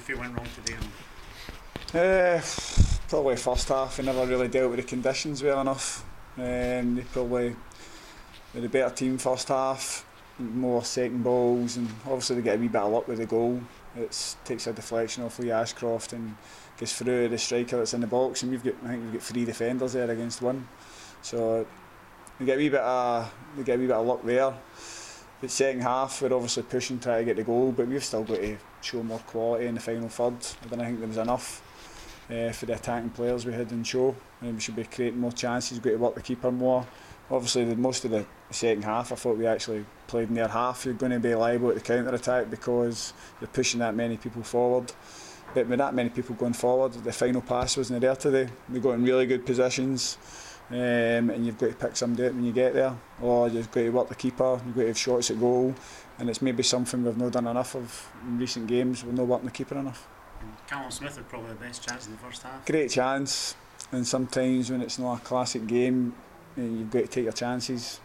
feel went wrong today? Probably first half. We never really dealt with the conditions well enough. They probably were the better team first half, more second balls, and obviously they get a wee bit of luck with the goal. It takes a deflection off Lee Ashcroft and goes through the striker that's in the box, and I think we've got 3 defenders there against 1. So they get a wee bit of luck there. But second half we're obviously pushing, trying to get the goal, but we've still got to show more quality in the final third. I don't think there was enough for the attacking players we had in show. We should be creating more chances, got to work the keeper more. Obviously most of the second half I thought we actually played in their half. You're going to be liable at the counter attack because you're pushing that many people forward. But with that many people going forward, the final pass wasn't there today. We got in really good positions, and you've got to pick somebody up when you get there, or you've got to work the keeper, you've got to have shots at goal, and it's maybe something we've not done enough of in recent games. We're not working the keeper enough. Callum Smith had probably the best chance in the first half. Great chance, and sometimes when it's not a classic game, you've got to take your chances.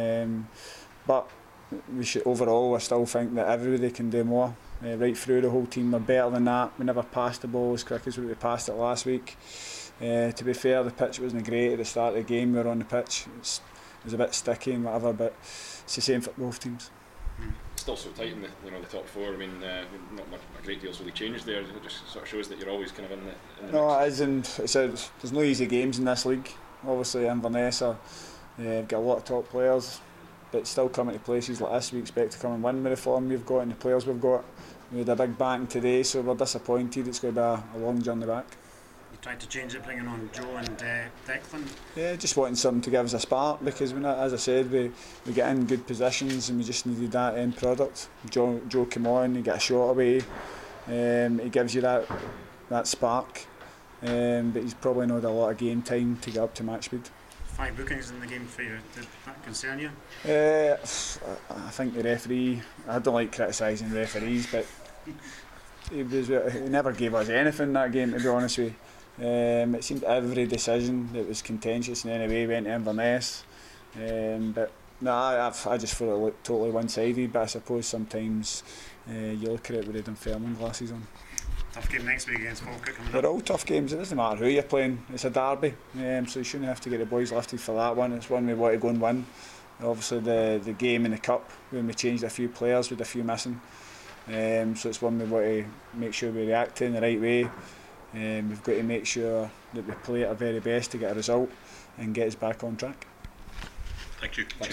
But we should, overall, I still think that everybody can do more. Right through the whole team, we're better than that. We never passed the ball as quick as we passed it last week. To be fair, the pitch wasn't great at the start of the game. We were on the pitch. It was a bit sticky and whatever, but it's the same for both teams. Still so tight in the top 4. I mean, not a great deal's really changed there. It just sort of shows that you're always kind of in the no, mix. it is, and there's no easy games in this league. Obviously, Inverness have got a lot of top players, but still coming to places like this, we expect to come and win with the form we've got and the players we've got. We had a big backing today, so we're disappointed. It's going to be a long journey back. You tried to change it, bringing on Joe and Declan? Yeah, just wanting something to give us a spark, because as I said, we get in good positions and we just needed that end product. Joe came on, he got a shot away, he gives you that spark, but he's probably not had a lot of game time to get up to match speed. 5 bookings in the game for you, did that concern you? I think the referee, I don't like criticising referees, but he never gave us anything that game, to be honest with you. It seemed every decision that was contentious in any way went to Inverness, but no, I just thought it looked totally one-sided. But I suppose sometimes you look at it with the Dunfermline glasses on. Tough game next week against Falkirk coming up. They're all tough games. It doesn't matter who you're playing. It's a derby, so you shouldn't have to get the boys lifted for that one. It's one we want to go and win. Obviously the game in the cup, when we changed a few players with a few missing, so it's one we want to make sure we react to in the right way. We've got to make sure that we play at our very best to get a result and get us back on track. Thank you.